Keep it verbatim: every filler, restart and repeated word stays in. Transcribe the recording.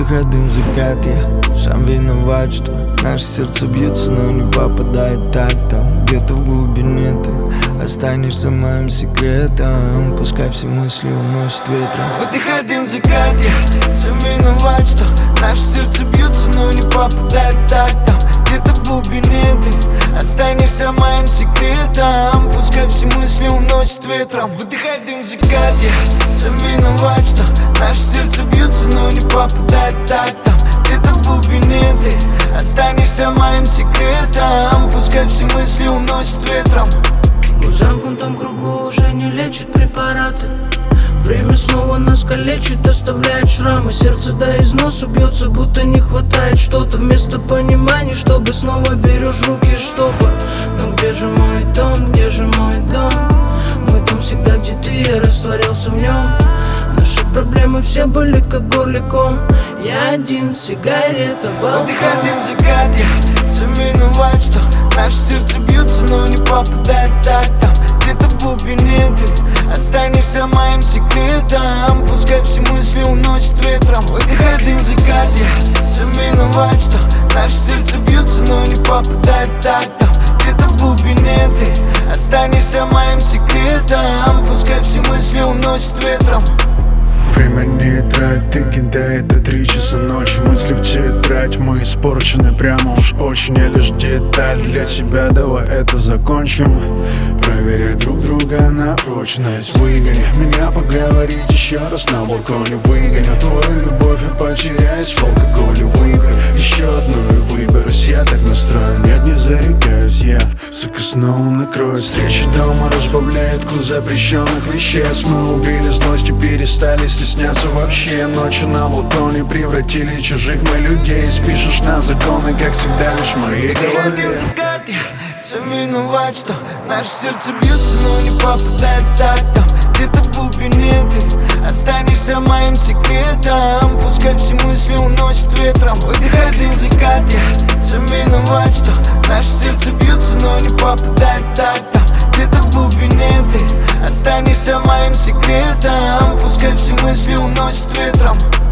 Выдыхай дым, закат, я сам виноват, что наше сердце бьется, но не попадает так. Там где-то в глубине ты останешься моим секретом. Пускай все мысли уносят ветром. Выдыхай дым, закат, я сам виноват, что наше сердце бьется, но не попадает так. Там где-то в глубине ты останешься моим секретом. Пускай все мысли уносят ветром. Выдыхай дым, закат, я сам виноват, что наше сердце бьется, но не попадает так. Там где-то в глубине ты останешься моим секретом. Пускай все мысли уносят ветром. В замкнутом кругу уже не лечат препараты. Время снова нас калечит, оставляет шрамы. Сердце до износа бьется, будто не хватает что-то. Вместо понимания, чтобы снова берешь в руки штопор. Но где же мой дом, где же мой дом? Мой дом всегда, где ты, я растворялся в нем. Наши проблемы все были как горликом. Я один, сигарета, балкон. Выдыхай дым, закат, я сам виноват, что наше сердце бьется, но не попадает так. Там где-то в глубине ты останешься моим секретом. Пускай все мысли уносят ветром. Выдыхай дым, закат, я сам виноват, что наше сердце бьется, но не попадает так. Там где-то в глубине ты останешься моим секретом. Пускай все мысли уносят ветром. Время не играет, ты кидает до три часа ночи. Мысли в тетрадь, мы испорчены прямо уж очень. Я лишь деталь для себя, давай это закончим. Проверяй друг друга на прочность. Выгони меня поговорить еще раз на балконе. Выгоню твою любовь и потеряюсь в алкоголе. Выиграю еще одну и выберусь. Я так настроен, нет, не зарекаюсь. Я, сука, снова накроет. Встречи дома разбавляет вкус запрещенных веществ. Мы убили злость и перестали стесняться вообще. Ночью на балконе превратили чужих мы людей. Спишешь на законы, как всегда, лишь в моей голове. Сам виноват, что наше сердце бьется, но не попадает так. Там где-то в глубине ты останешься моим секретом. Пускай все мысли уносят ветром. Выдыхай дым, закат, я сам виноват, что наше сердце бьется, но не попадает так. Там где-то в глубине ты останешься моим секретом. Пускай все мысли уносят ветром.